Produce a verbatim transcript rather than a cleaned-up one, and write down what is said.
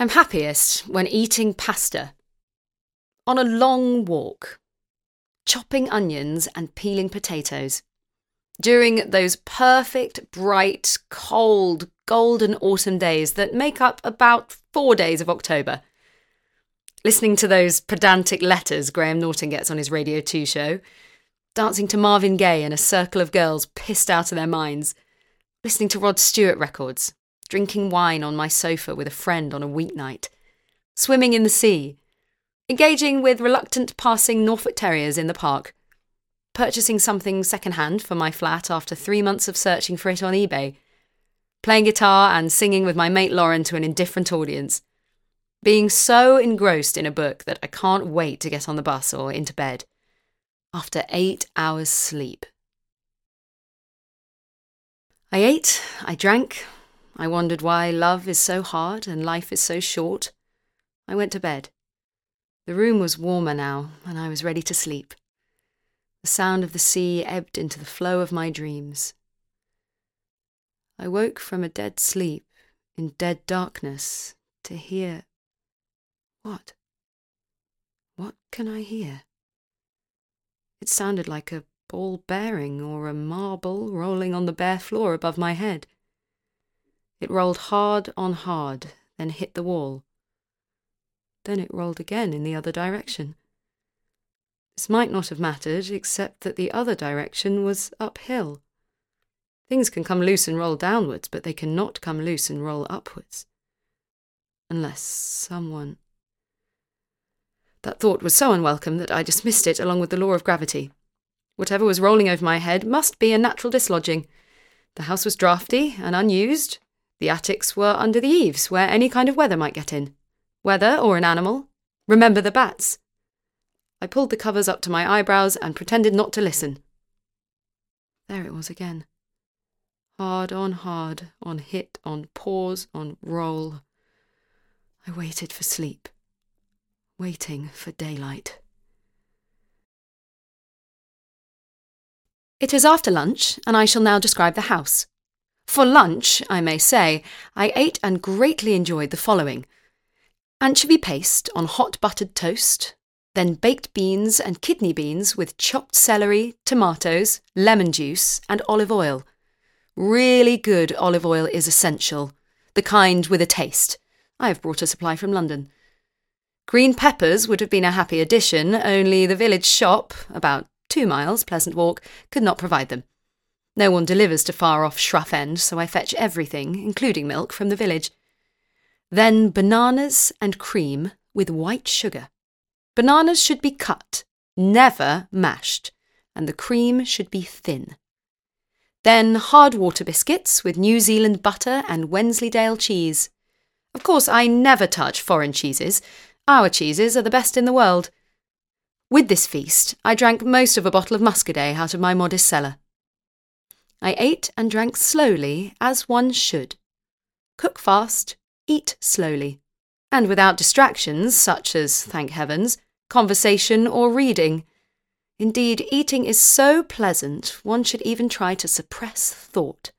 I'm happiest when eating pasta, on a long walk, chopping onions and peeling potatoes, during those perfect, bright, cold, golden autumn days that make up about four days of October. Listening to those pedantic letters Graham Norton gets on his Radio two show, dancing to Marvin Gaye in a circle of girls pissed out of their minds, listening to Rod Stewart records, drinking wine on my sofa with a friend on a weeknight, swimming in the sea, engaging with reluctant passing Norfolk Terriers in the park, purchasing something second-hand for my flat after three months of searching for it on eBay, playing guitar and singing with my mate Lauren to an indifferent audience, being so engrossed in a book that I can't wait to get on the bus or into bed, after eight hours sleep. I ate, I drank, I wondered why love is so hard and life is so short. I went to bed. The room was warmer now, and I was ready to sleep. The sound of the sea ebbed into the flow of my dreams. I woke from a dead sleep, in dead darkness, to hear... What? What can I hear? It sounded like a ball bearing or a marble rolling on the bare floor above my head. It rolled hard on hard, then hit the wall. Then it rolled again in the other direction. This might not have mattered, except that the other direction was uphill. Things can come loose and roll downwards, but they cannot come loose and roll upwards. Unless someone... That thought was so unwelcome that I dismissed it along with the law of gravity. Whatever was rolling over my head must be a natural dislodging. The house was draughty and unused. The attics were under the eaves, where any kind of weather might get in. Weather or an animal. Remember the bats. I pulled the covers up to my eyebrows and pretended not to listen. There it was again. Hard on hard, on hit, on pause, on roll. I waited for sleep. Waiting for daylight. It is after lunch, and I shall now describe the house. For lunch, I may say, I ate and greatly enjoyed the following: anchovy paste on hot buttered toast, then baked beans and kidney beans with chopped celery, tomatoes, lemon juice, and olive oil. Really good olive oil is essential, the kind with a taste. I have brought a supply from London. Green peppers would have been a happy addition, only the village shop, about two miles, pleasant walk, could not provide them. No one delivers to far-off Shrough End, so I fetch everything, including milk, from the village. Then bananas and cream with white sugar. Bananas should be cut, never mashed, and the cream should be thin. Then hard water biscuits with New Zealand butter and Wensleydale cheese. Of course, I never touch foreign cheeses. Our cheeses are the best in the world. With this feast, I drank most of a bottle of Muscadet out of my modest cellar. I ate and drank slowly, as one should. Cook fast, eat slowly, and without distractions such as, thank heavens, conversation or reading. Indeed, eating is so pleasant, one should even try to suppress thought.